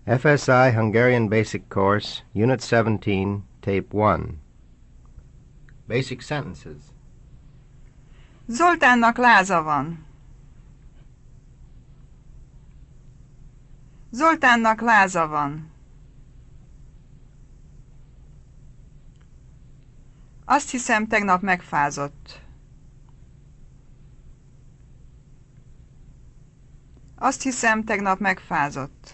FSI Hungarian Basic Course, Unit 17, Tape 1. Basic Sentences. Zoltánnak láza van. Zoltánnak láza van. Azt hiszem, tegnap megfázott. Azt hiszem, tegnap megfázott.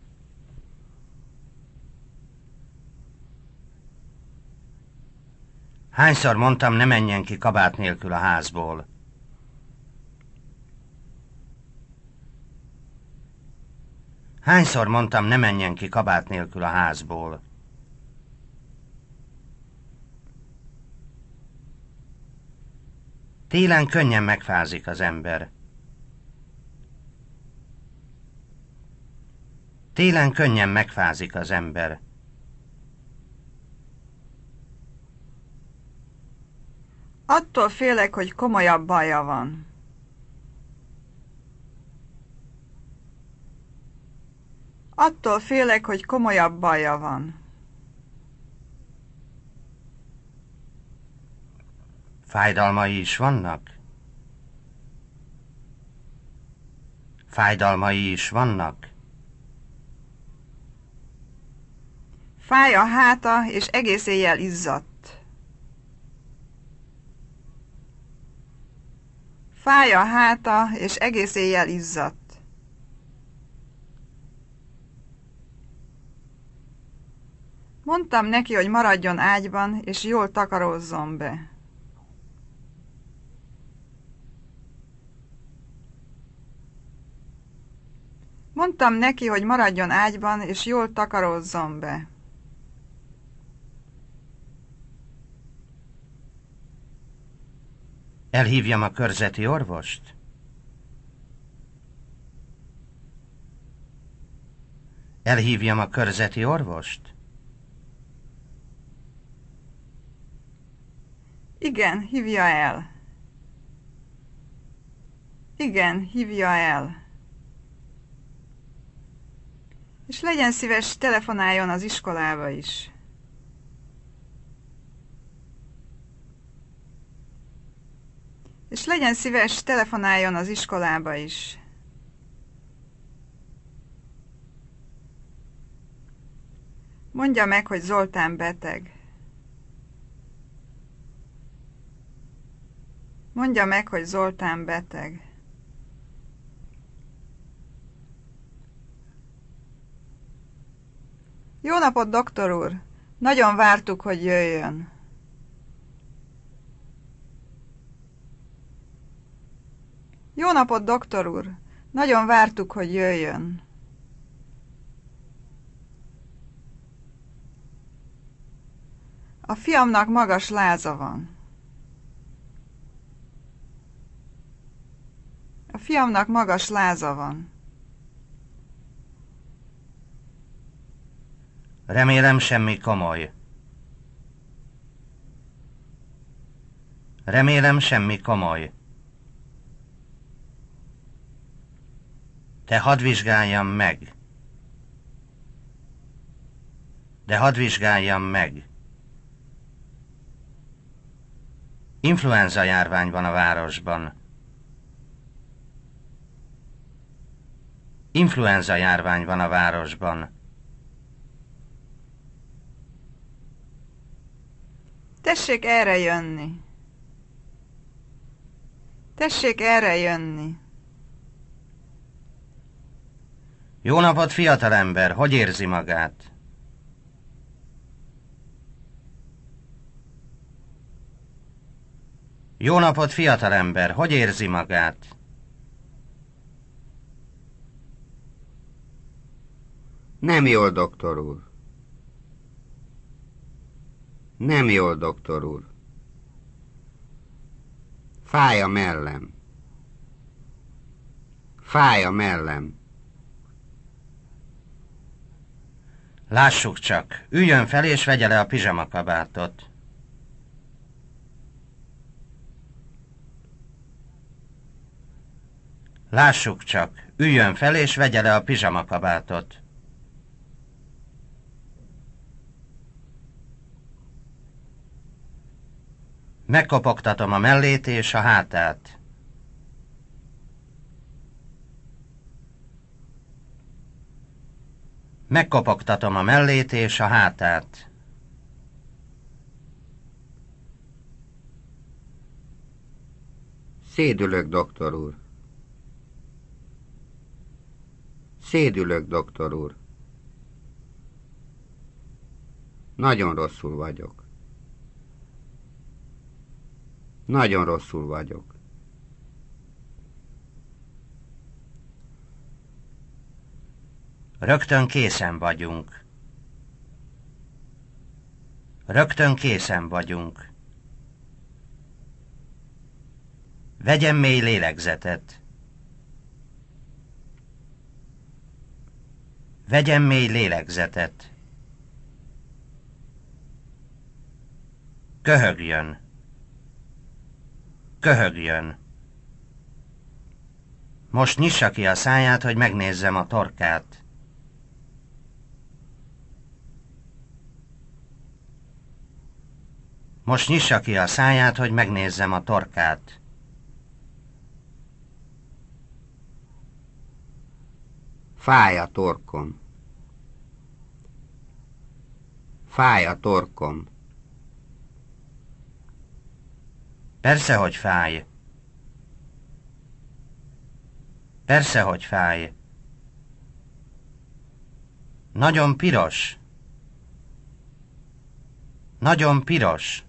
Hányszor mondtam, ne menjen ki kabát nélkül a házból? Hányszor mondtam, ne menjen ki kabát nélkül a házból? Télen könnyen megfázik az ember. Télen könnyen megfázik az ember. Attól félek, hogy komolyabb baja van. Attól félek, hogy komolyabb baja van. Fájdalmai is vannak? Fájdalmai is vannak? Fáj a háta, és egész éjjel izzadt. Fáj a háta, és egész éjjel izzadt. Mondtam neki, hogy maradjon ágyban, és jól takarózzon be. Mondtam neki, hogy maradjon ágyban, és jól takarózzon be. Elhívjam a körzeti orvost? Elhívjam a körzeti orvost? Igen, hívja el. Igen, hívja el. És legyen szíves, telefonáljon az iskolába is. És legyen szíves, telefonáljon az iskolába is. Mondja meg, hogy Zoltán beteg. Mondja meg, hogy Zoltán beteg. Jó napot, doktor úr! Nagyon vártuk, hogy jöjjön. Jó napot, doktor úr! Nagyon vártuk, hogy jöjjön. A fiamnak magas láza van. A fiamnak magas láza van. Remélem, semmi komoly. Remélem, semmi komoly. De hadd vizsgáljam meg. De hadd vizsgáljam meg. Influenza járvány van a városban. Influenza járvány van a városban. Tessék erre jönni. Tessék erre jönni. Jó napot, fiatalember! Hogy érzi magát? Jó napot, fiatalember! Hogy érzi magát? Nem jól, doktor úr. Nem jól, doktor úr. Fáj a mellem. Fáj a mellem. Lássuk csak, üljön fel és vegye le a pizsamakabátot. Lássuk csak, üljön fel és vegye le a pizsamakabátot. Megkopogtatom a mellét és a hátát. Megkopogtatom a mellét és a hátát. Szédülök, doktor úr. Szédülök, doktor úr. Nagyon rosszul vagyok. Nagyon rosszul vagyok. Rögtön készen vagyunk. Rögtön készen vagyunk. Vegyen mély lélegzetet. Vegyen mély lélegzetet. Köhögjön. Köhögjön. Most nyissa ki a száját, hogy megnézzem a torkát. Most nyissa ki a száját, hogy megnézzem a torkát. Fáj a torkom. Fáj a torkom. Persze, hogy fáj. Persze, hogy fáj. Nagyon piros. Nagyon piros.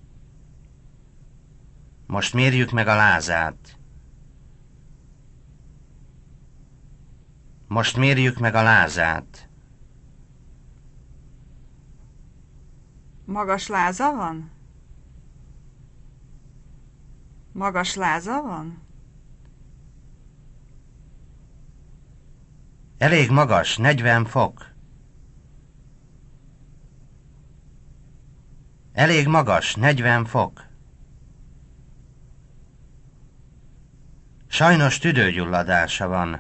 Most mérjük meg a lázát. Most mérjük meg a lázát. Magas láza van? Magas láza van? Elég magas, 40 fok. Elég magas, 40 fok. Sajnos tüdőgyulladása van.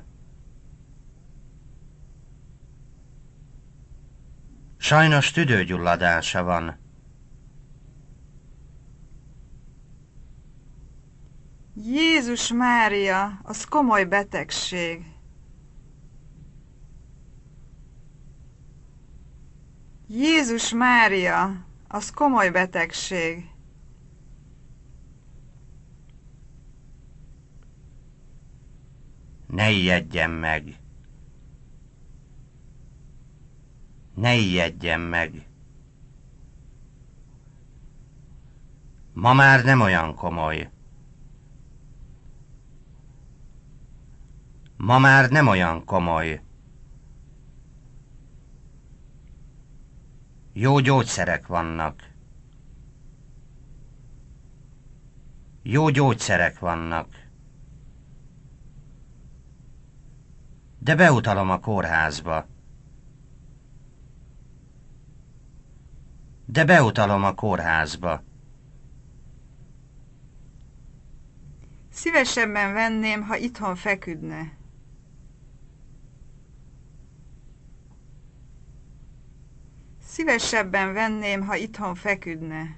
Sajnos tüdőgyulladása van. Jézus Mária, az komoly betegség. Jézus Mária, az komoly betegség. Ne ijedjen meg. Ne ijedjen meg. Ma már nem olyan komoly. Ma már nem olyan komoly. Jó gyógyszerek vannak. Jó gyógyszerek vannak. De beutalom a kórházba. De beutalom a kórházba. Szívesebben venném, ha itthon feküdne. Szívesebben venném, ha itthon feküdne.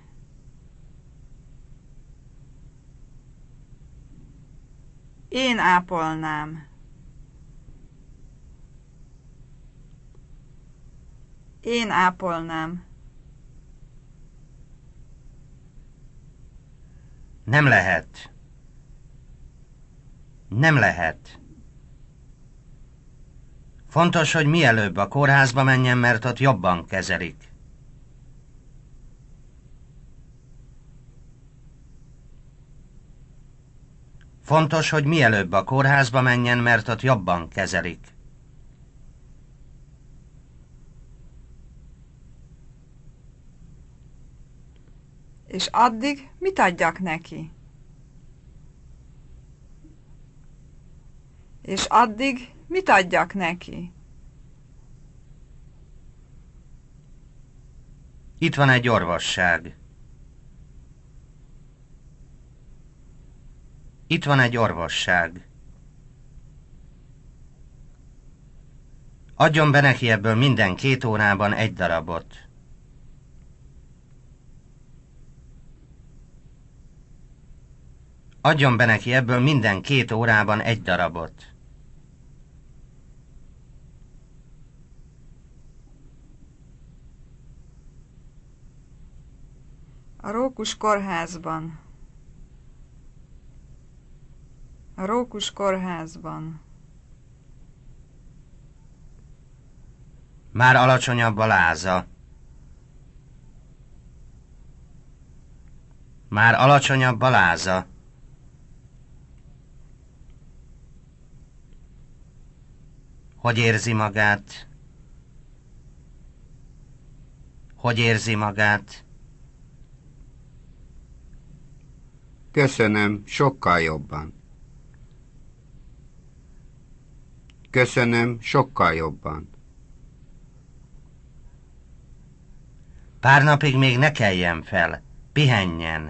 Én ápolnám. Én ápolnám. Nem lehet. Nem lehet. Fontos, hogy mielőbb a kórházba menjen, mert ott jobban kezelik. Fontos, hogy mielőbb a kórházba menjen, mert ott jobban kezelik. És addig mit adjak neki? És addig mit adjak neki? Itt van egy orvosság. Itt van egy orvosság. Adjon be neki ebből minden 2 órában egy darabot. Adjon be neki ebből minden 2 órában 1 darabot. A Rókus kórházban. A Rókus kórházban. Már alacsonyabb a láza. Már alacsonyabb a láza. Hogy érzi magát? Hogy érzi magát? Köszönöm, sokkal jobban. Köszönöm, sokkal jobban. Pár napig még ne keljen fel. Pihenjen.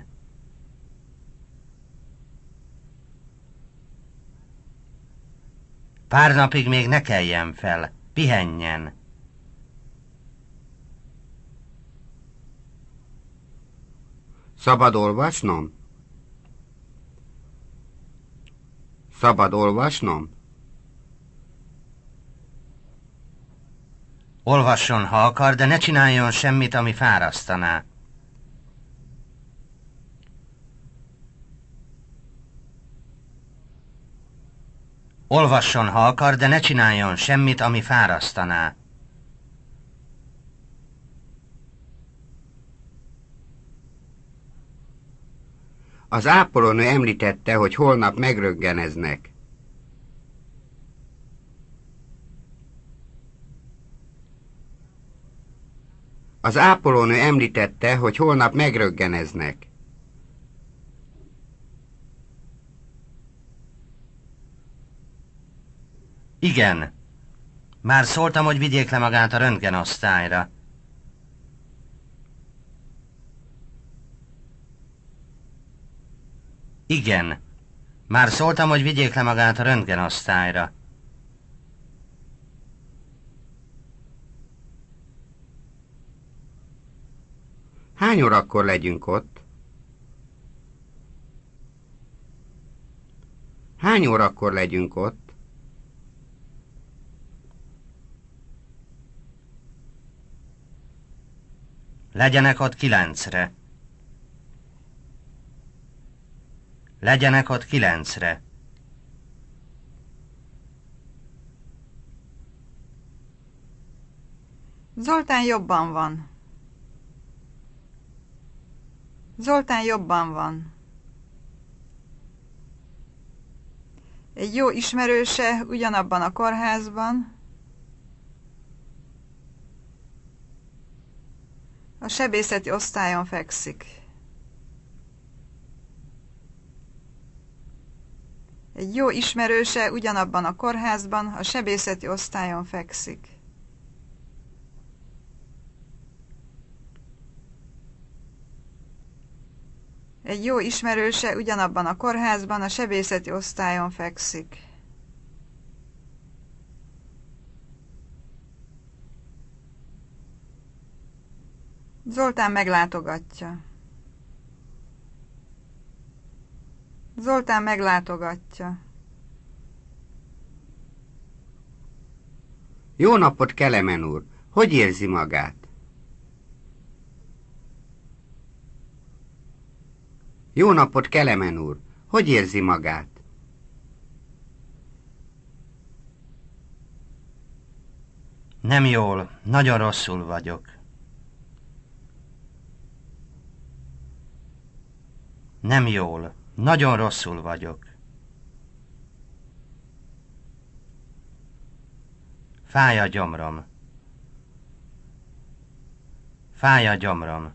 Pár napig még ne keljen fel. Pihenjen. Szabad olvasnom? Szabad olvasnom? Olvasson, ha akar, de ne csináljon semmit, ami fárasztaná. Olvasson, ha akar, de ne csináljon semmit, ami fárasztaná. Az ápolónő említette, hogy holnap megröntgeneznek. Az ápolónő említette, hogy holnap megröntgeneznek. Igen. Már szóltam, hogy vigyék le magát a röntgenosztályra. Igen. Már szóltam, hogy vigyék le magát a röntgenosztályra. Hány órakor legyünk ott? Hány órakor legyünk ott? Legyenek ott 9-re. Legyenek ott 9-re. Zoltán jobban van. Zoltán jobban van. Egy jó ismerőse ugyanabban a kórházban, a sebészeti osztályon fekszik. Egy jó ismerőse ugyanabban a kórházban, a sebészeti osztályon fekszik. Egy jó ismerőse ugyanabban a kórházban, a sebészeti osztályon fekszik. Zoltán meglátogatja. Zoltán meglátogatja. Jó napot, Kelemen úr! Hogy érzi magát? Jó napot, Kelemen úr! Hogy érzi magát? Nem jól, nagyon rosszul vagyok. Nem jól, nagyon rosszul vagyok. Fáj a gyomrom. Fáj a gyomrom.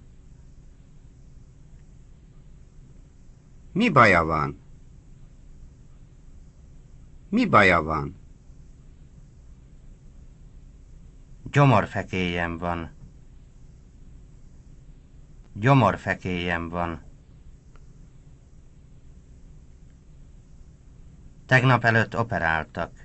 Mi baja van? Mi baja van? Gyomorfekélyem van. Gyomorfekélyem van. Tegnap előtt operáltak.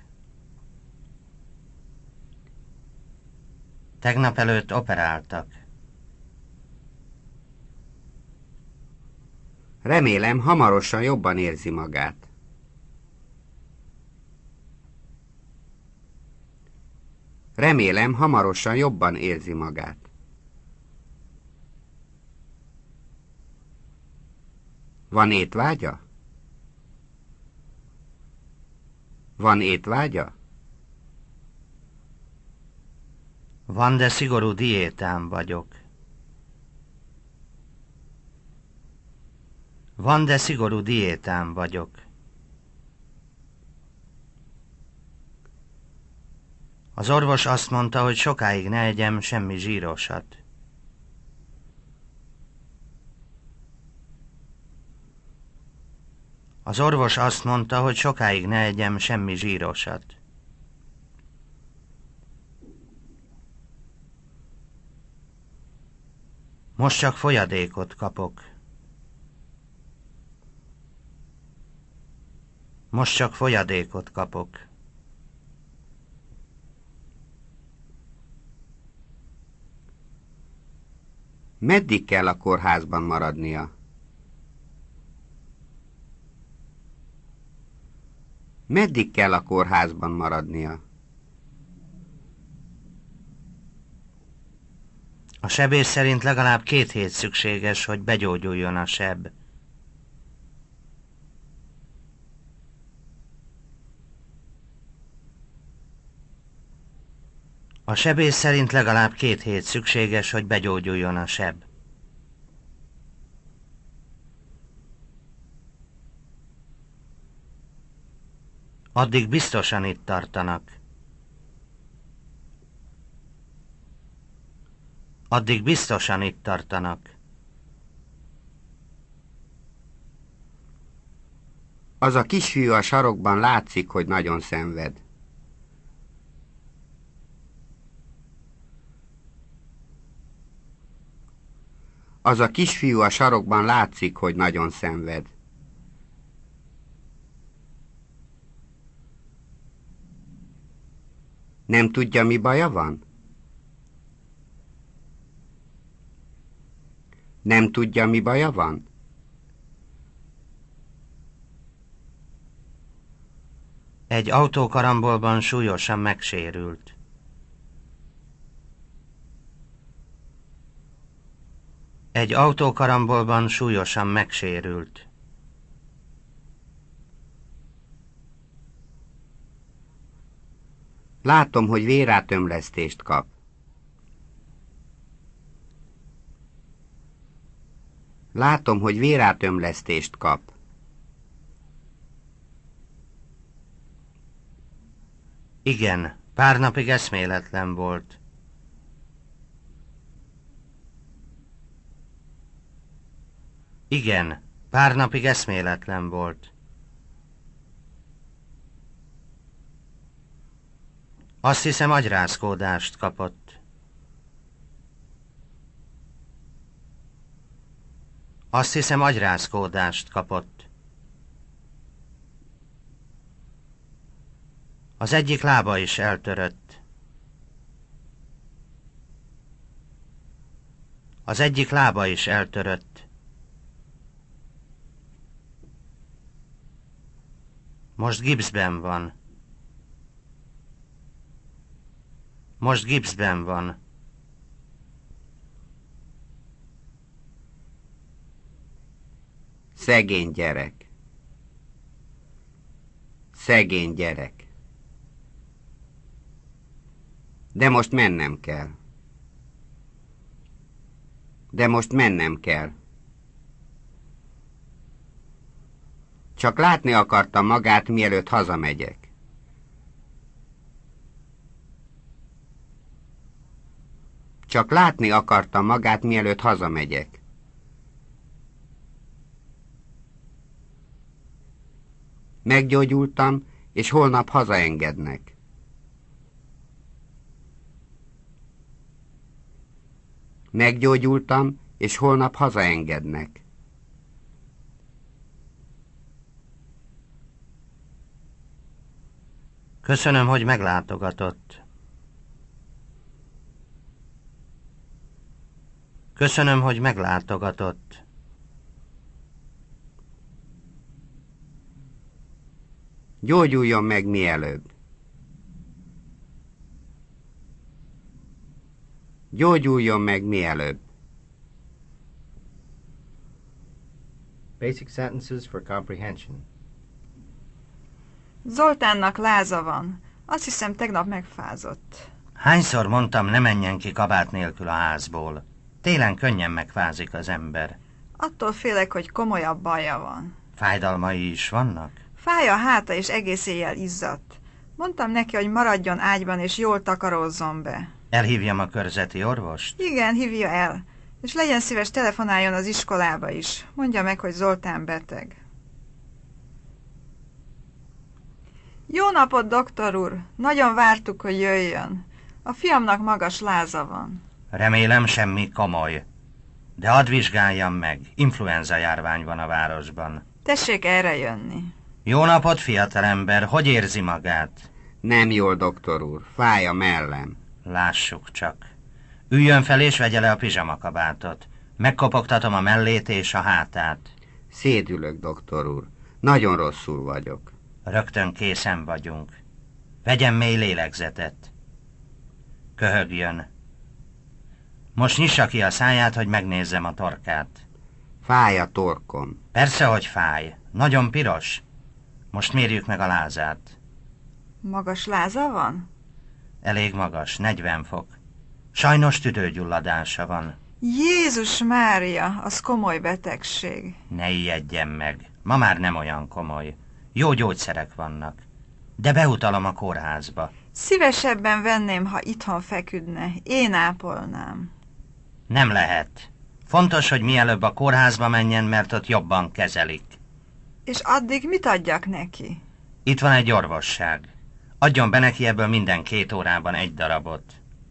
Tegnap előtt operáltak. Remélem, hamarosan jobban érzi magát. Remélem, hamarosan jobban érzi magát. Van étvágya? Van étvágya? Van, de szigorú diétán vagyok. Van, de szigorú diétán vagyok. Az orvos azt mondta, hogy sokáig ne egyem semmi zsírosat. Az orvos azt mondta, hogy sokáig ne egyem semmi zsírosat. Most csak folyadékot kapok. Most csak folyadékot kapok. Meddig kell a kórházban maradnia? Meddig kell a kórházban maradnia? A sebész szerint legalább 2 hét szükséges, hogy begyógyuljon a seb. A sebész szerint legalább 2 hét szükséges, hogy begyógyuljon a seb. Addig biztosan itt tartanak. Addig biztosan itt tartanak. Az a kisfiú a sarokban látszik, hogy nagyon szenved. Az a kisfiú a sarokban látszik, hogy nagyon szenved. Nem tudja, mi baja van? Nem tudja, mi baja van? Egy autókarambolban súlyosan megsérült. Egy autókarambolban súlyosan megsérült. Látom, hogy vérátömlesztést kap. Látom, hogy vérátömlesztést kap. Igen, pár napig eszméletlen volt. Igen, pár napig eszméletlen volt. Azt hiszem, agyrázkódást kapott. Azt hiszem, agyrázkódást kapott. Az egyik lába is eltörött. Az egyik lába is eltörött. Most gipszben van. Most gipszben van. Szegény gyerek. Szegény gyerek. De most mennem kell. De most mennem kell. Csak látni akartam magát, mielőtt hazamegyek. Csak látni akartam magát, mielőtt hazamegyek. Meggyógyultam, és holnap hazaengednek. Meggyógyultam, és holnap hazaengednek. Köszönöm, hogy meglátogatott. Köszönöm, hogy meglátogatott. Gyógyuljon meg mielőbb. Gyógyuljon meg mielőbb. Basic sentences for comprehension. Zoltánnak láza van. Azt hiszem, tegnap megfázott. Hányszor mondtam, ne menjen ki kabát nélkül a házból? Télen könnyen megfázik az ember. Attól félek, hogy komolyabb baja van. Fájdalmai is vannak? Fáj a háta, és egész éjjel izzadt. Mondtam neki, hogy maradjon ágyban, és jól takarózzon be. Elhívjam a körzeti orvost? Igen, hívja el. És legyen szíves, telefonáljon az iskolába is. Mondja meg, hogy Zoltán beteg. Jó napot, doktor úr! Nagyon vártuk, hogy jöjjön. A fiamnak magas láza van. Remélem semmi komoly. De hadd vizsgáljam meg. Influenza járvány van a városban. Tessék erre jönni. Jó napot, fiatalember! Hogy érzi magát? Nem jól, doktor úr. Fáj a mellem. Lássuk csak. Üljön fel és vegye le a pizsamakabátot. Megkopogtatom a mellét és a hátát. Szédülök, doktor úr. Nagyon rosszul vagyok. Rögtön készen vagyunk. Vegyen mély lélegzetet. Köhögjön. Most nyissa ki a száját, hogy megnézzem a torkát. Fáj a torkom. Persze, hogy fáj. Nagyon piros. Most mérjük meg a lázát. Magas láza van? Elég magas, 40 fok. Sajnos tüdőgyulladása van. Jézus Mária, az komoly betegség. Ne ijedjen meg. Ma már nem olyan komoly. Jó gyógyszerek vannak. De beutalom a kórházba. Szívesebben venném, ha itthon feküdne. Én ápolnám. Nem lehet. Fontos, hogy mielőbb a kórházba menjen, mert ott jobban kezelik. És addig mit adjak neki? Itt van egy orvosság. Adjon be neki ebből minden 2 órában egy darabot.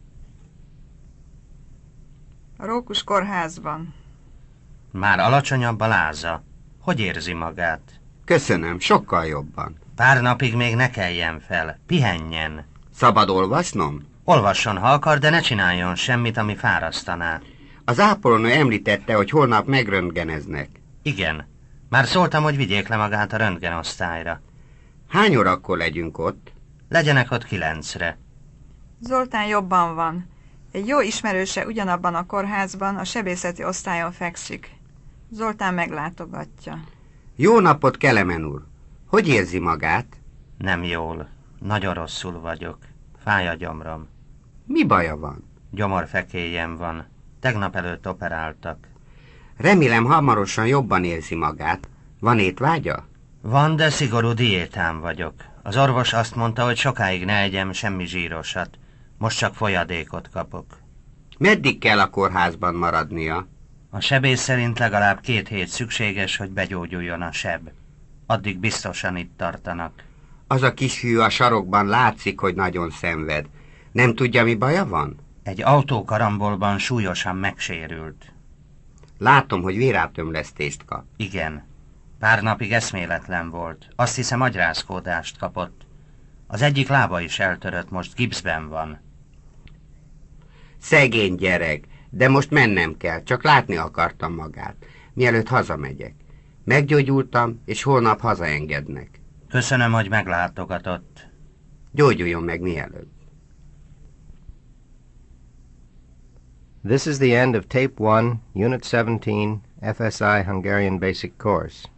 A Rókus kórházban. Már alacsonyabb a láza. Hogy érzi magát? Köszönöm, sokkal jobban. Pár napig még ne keljen fel. Pihenjen. Szabad olvasnom? Olvasson, ha akar, de ne csináljon semmit, ami fárasztaná. Az ápolónő említette, hogy holnap megröntgeneznek. Igen. Már szóltam, hogy vigyék le magát a röntgenosztályra. Hány órakor legyünk ott? Legyenek ott 9-re. Zoltán jobban van. Egy jó ismerőse ugyanabban a kórházban, a sebészeti osztályon fekszik. Zoltán meglátogatja. Jó napot, Kelemen úr! Hogy érzi magát? Nem jól. Nagyon rosszul vagyok. Fáj a gyomrom. Mi baja van? Gyomorfekélyen van. Tegnap előtt operáltak. Remélem hamarosan jobban érzi magát. Van étvágya? Van, de szigorú diétán vagyok. Az orvos azt mondta, hogy sokáig ne egyem semmi zsírosat. Most csak folyadékot kapok. Meddig kell a kórházban maradnia? A sebész szerint legalább 2 hét szükséges, hogy begyógyuljon a seb. Addig biztosan itt tartanak. Az a kisfiú a sarokban látszik, hogy nagyon szenved. Nem tudja, mi baja van? Egy autókarambolban súlyosan megsérült. Látom, hogy vérátömlesztést kap. Igen. Pár napig eszméletlen volt. Azt hiszem, agyrázkódást kapott. Az egyik lába is eltörött, most gipszben van. Szegény gyerek, de most mennem kell, csak látni akartam magát, mielőtt hazamegyek. Meggyógyultam, és holnap hazaengednek. Köszönöm, hogy meglátogatott. Gyógyuljon meg mielőbb. This is the end of Tape 1, Unit 17, FSI Hungarian Basic Course.